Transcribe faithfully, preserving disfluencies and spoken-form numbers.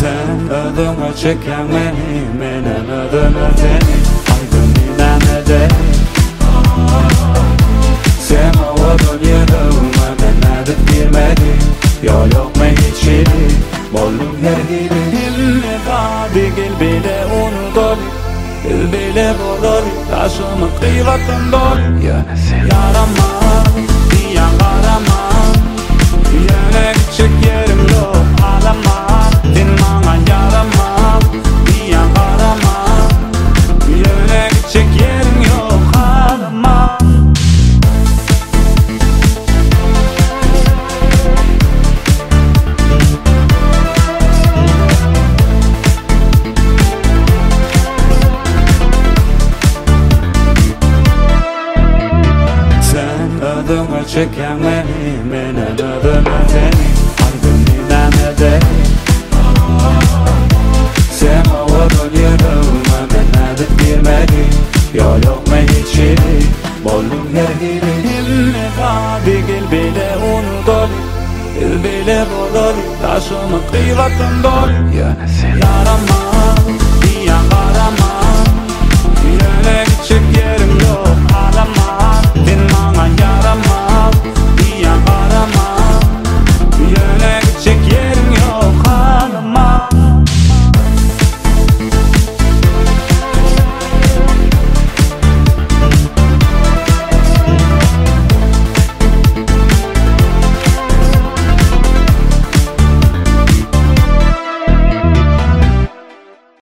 Sen ödünü çeken beni, benim ödümü seni. Aydın dinlemede sen ovadın yığılma, ben edip girmedi. Yol yok mu hiç iyi, bollum her gibi. İlle kadi gel bile onu dolu, gel bile bolol, taşımı kıyvatın dolu. Yarama, diyen karama, yöne gidecek yerim yok, ağlama. Dinmana yarama, diyen karama, yöne gidecek yerim yok, ağlama. Ödünü çeken beni, benim ödümü seni. Aydın dinlemede sen ovadın yığılma, ben edip girmedi. Yol yok mu hiç iyi, bollum her gibi. İlle kadi gel bile onu dolu, gel bile bolol, taşımı kıyvatın dolu.